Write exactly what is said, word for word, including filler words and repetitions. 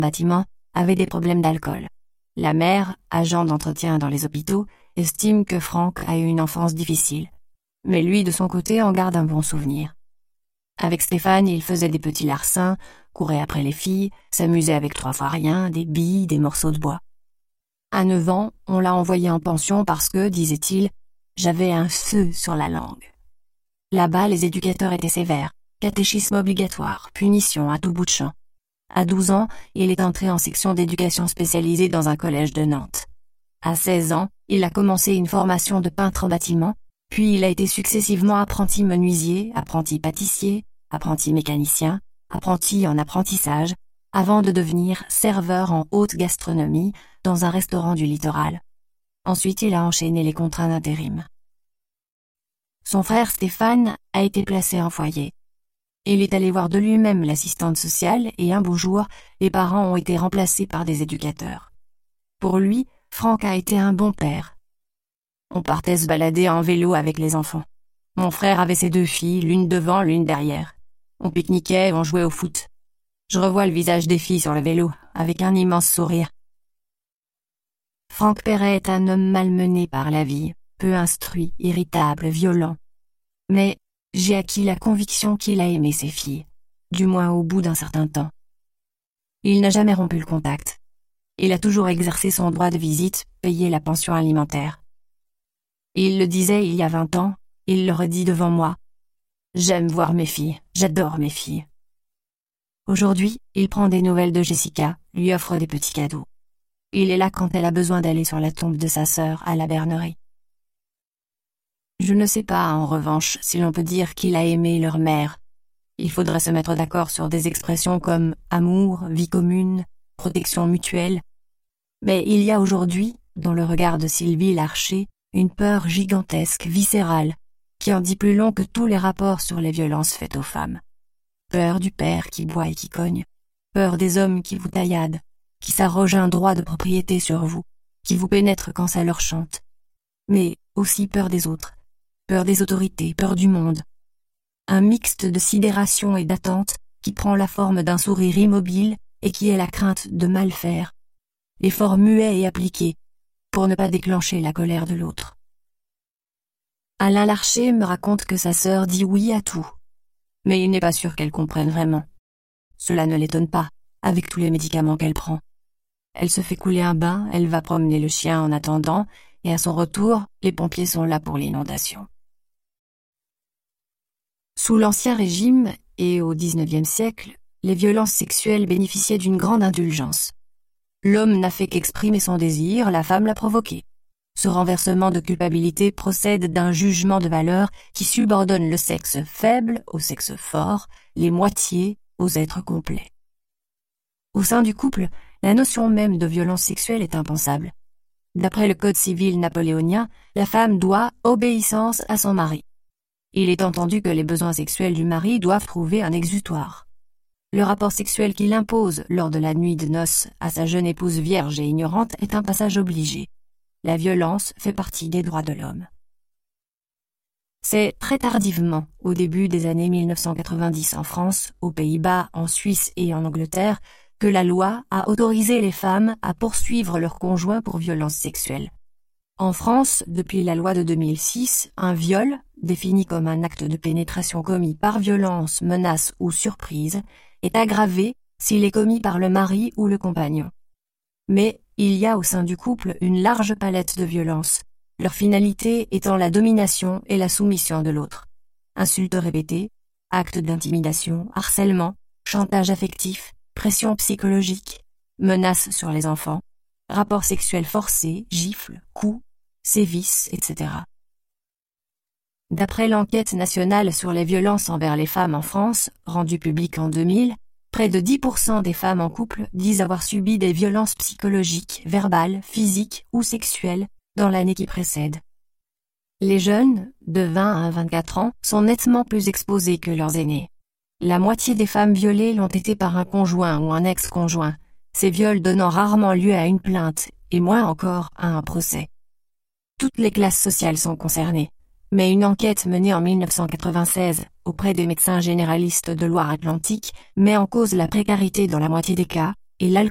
bâtiment, avait des problèmes d'alcool. La mère, agent d'entretien dans les hôpitaux, estime que Franck a eu une enfance difficile. Mais lui, de son côté, en garde un bon souvenir. Avec Stéphane, il faisait des petits larcins, courait après les filles, s'amusait avec trois fois rien, des billes, des morceaux de bois. À neuf ans, on l'a envoyé en pension parce que, disait-il, j'avais un feu sur la langue. Là-bas, les éducateurs étaient sévères, catéchisme obligatoire, punition à tout bout de champ. À douze ans, il est entré en section d'éducation spécialisée dans un collège de Nantes. À seize ans, il a commencé une formation de peintre en bâtiment, puis il a été successivement apprenti menuisier, apprenti pâtissier, apprenti mécanicien, apprenti en apprentissage, avant de devenir serveur en haute gastronomie dans un restaurant du littoral. Ensuite, il a enchaîné les contrats d'intérim. Son frère Stéphane a été placé en foyer. Il est allé voir de lui-même l'assistante sociale et un beau jour, les parents ont été remplacés par des éducateurs. Pour lui, Franck a été un bon père. On partait se balader en vélo avec les enfants. Mon frère avait ses deux filles, l'une devant, l'une derrière. On pique-niquait, on jouait au foot. Je revois le visage des filles sur le vélo, avec un immense sourire. Franck Perret est un homme malmené par la vie, peu instruit, irritable, violent. Mais j'ai acquis la conviction qu'il a aimé ses filles, du moins au bout d'un certain temps. Il n'a jamais rompu le contact. Il a toujours exercé son droit de visite, payé la pension alimentaire. Il le disait il y a vingt ans, il le redit devant moi. J'aime voir mes filles, j'adore mes filles. Aujourd'hui, il prend des nouvelles de Jessica, lui offre des petits cadeaux. Il est là quand elle a besoin d'aller sur la tombe de sa sœur à la Bernerie. Je ne sais pas, en revanche, si l'on peut dire qu'il a aimé leur mère. Il faudrait se mettre d'accord sur des expressions comme amour, vie commune, protection mutuelle. Mais il y a aujourd'hui, dans le regard de Sylvie Larcher, une peur gigantesque, viscérale, qui en dit plus long que tous les rapports sur les violences faites aux femmes. Peur du père qui boit et qui cogne. Peur des hommes qui vous tailladent, qui s'arrogent un droit de propriété sur vous, qui vous pénètrent quand ça leur chante. Mais aussi peur des autres. Peur des autorités, peur du monde. Un mixte de sidération et d'attente qui prend la forme d'un sourire immobile et qui est la crainte de mal faire. L'effort muet et appliqué, pour ne pas déclencher la colère de l'autre. Alain Larcher me raconte que sa sœur dit oui à tout, mais il n'est pas sûr qu'elle comprenne vraiment. Cela ne l'étonne pas, avec tous les médicaments qu'elle prend. Elle se fait couler un bain, elle va promener le chien en attendant, et à son retour, les pompiers sont là pour l'inondation. Sous l'Ancien Régime et au dix-neuvième siècle, les violences sexuelles bénéficiaient d'une grande indulgence. L'homme n'a fait qu'exprimer son désir, la femme l'a provoqué. Ce renversement de culpabilité procède d'un jugement de valeur qui subordonne le sexe faible au sexe fort, les moitiés aux êtres complets. Au sein du couple, la notion même de violence sexuelle est impensable. D'après le Code civil napoléonien, la femme doit obéissance à son mari. Il est entendu que les besoins sexuels du mari doivent trouver un exutoire. Le rapport sexuel qu'il impose lors de la nuit de noces à sa jeune épouse vierge et ignorante est un passage obligé. La violence fait partie des droits de l'homme. C'est très tardivement, au début des années mille neuf cent quatre-vingt-dix en France, aux Pays-Bas, en Suisse et en Angleterre, que la loi a autorisé les femmes à poursuivre leurs conjoints pour violences sexuelles. En France, depuis la loi de deux mille six, un viol, défini comme un acte de pénétration commis par violence, menace ou surprise, est aggravé s'il est commis par le mari ou le compagnon. Mais il y a au sein du couple une large palette de violences, leur finalité étant la domination et la soumission de l'autre. Insultes répétées, actes d'intimidation, harcèlement, chantage affectif, pression psychologique, menaces sur les enfants, rapports sexuels forcés, gifles, coups, sévices, et cetera. D'après l'enquête nationale sur les violences envers les femmes en France, rendue publique en deux mille, près de dix pour cent des femmes en couple disent avoir subi des violences psychologiques, verbales, physiques ou sexuelles dans l'année qui précède. Les jeunes, de vingt à vingt-quatre ans, sont nettement plus exposés que leurs aînés. La moitié des femmes violées l'ont été par un conjoint ou un ex-conjoint, ces viols donnant rarement lieu à une plainte, et moins encore à un procès. Toutes les classes sociales sont concernées, mais une enquête menée en mille neuf cent quatre-vingt-seize auprès des médecins généralistes de Loire-Atlantique met en cause la précarité dans la moitié des cas et l'alcoolisme